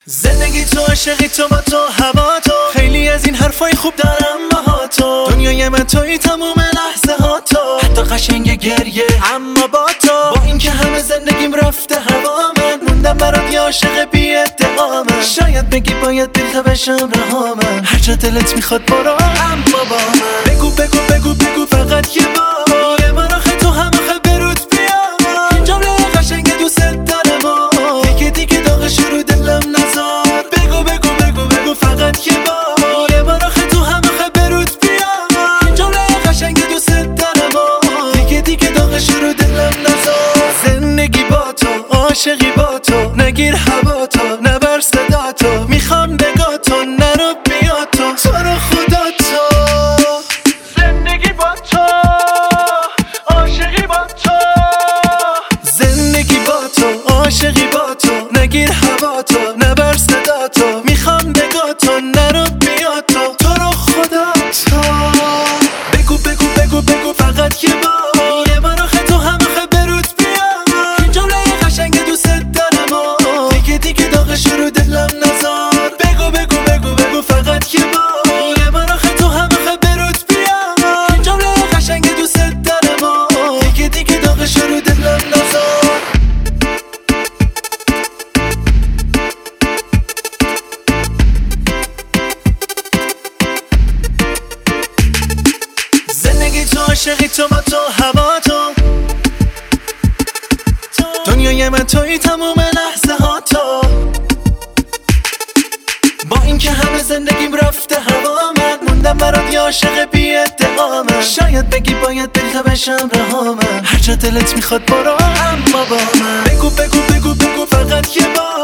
زندگی تو، عاشقی تو، با تو، هوا تو، خیلی از این حرفای خوب دارم با تو. دنیای من توی تموم لحظه ها تو، حتی قشنگ گریه اما با تو. با اینکه همه زندگیم رفته هوا، من موندم برات یه عاشق بی ادعا. من شاید بگی باید دل تا بشم رها، من هر جا دلت میخواد برو اما با من. بگو بگو بگو بگو فقط یه بار، یه بار آخه تو هم آخه برود بیا. این جمله قشنگ دوست دارم و دیگه دیگه داغش رو دلم نذار. بگو بگو بگو بگو فقط یه بار، یه بار آخه تو هم آخه برود بیا. این جمله قشنگ دوست دارم و دیگه دیگه داغش رو دلم نذار. زندگی با تو، عاشقی با تو، نگیر هوا تو، نبر صدا تو، میخوام بگا تو، نرو بیا تو، تو رو خدا تو. زندگی با تو، عاشقی با تو، زندگی با تو، عاشقی با تو، نگیر هوا تو، نبر صدا تو، میخوام بگا تو، نرو بیا تو، تو رو خدا تو. بگو بگو بگو بگو فقط یه بار، یه بار آخه تو هم آخه برود بیا. این جمله قشنگ دوست دارم و دیگه دیگه داغش رو دلم نذار. بگو بگو بگو بگو فقط یه بار، یه بار آخه تو هم آخه برود بیا. این جمله قشنگ دوست دارم و دیگه دیگه داغش رو دلم نذار. زندگی تو، عاشقی تو، با تو، هوا تو، دنیای من توی تموم لحظه ها تو. با اینکه همه زندگیم رفته هوا، من موندم برات یه عاشق بی ادعا. من شاید بگی باید دل تا بشم رها، من هر جا دلت میخواد برو اما با من. بگو بگو بگو بگو فقط یه بار،